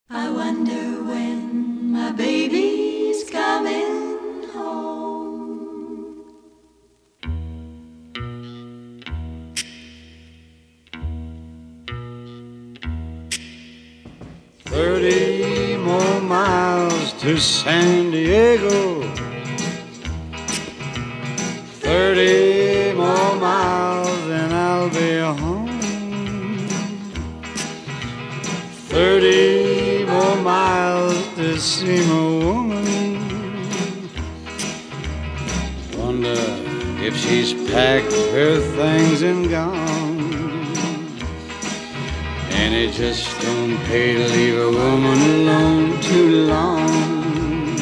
I wonder when my baby's coming home. 30 more miles to San Diego. 30 more miles and I'll be home. 30 more miles to see my woman. Wonder if she's packed her things and gone. And it just don't pay to leave a woman alone too long.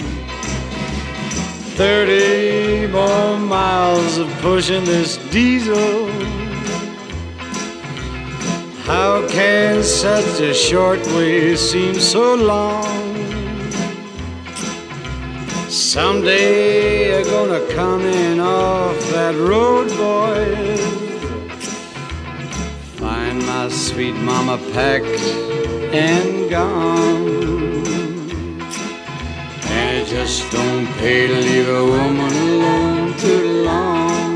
30 more miles of pushing this diesel. How can such a short way seem so long? Someday you're gonna come in off that road, boys. Find my sweet mama packed and gone. And it just don't pay to leave a woman alone too long.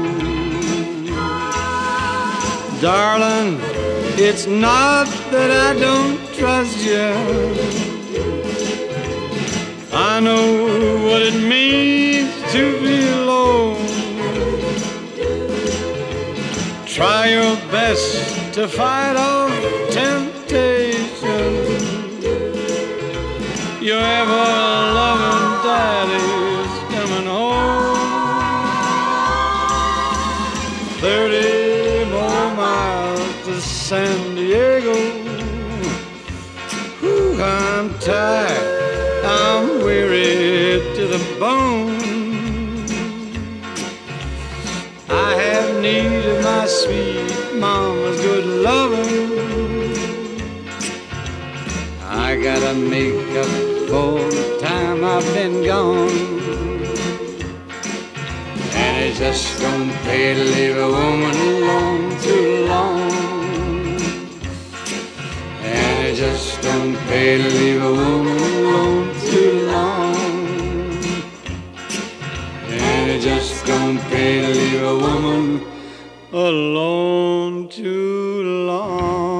Darling, it's not that I don't trust you. I know what it means to be alone. Try your best to fight off temptation. Your ever-loving daddy's coming home. 30 more miles to San Diego. Whew, I'm tired, I'm weary to the bone. I have need of my sweet mama's good loving. I gotta make up for the time I've been gone. And it just don't pay to leave a woman alone too long. And it just don't pay to leave a woman alone too long. And it just don't pay to leave a woman alone too long.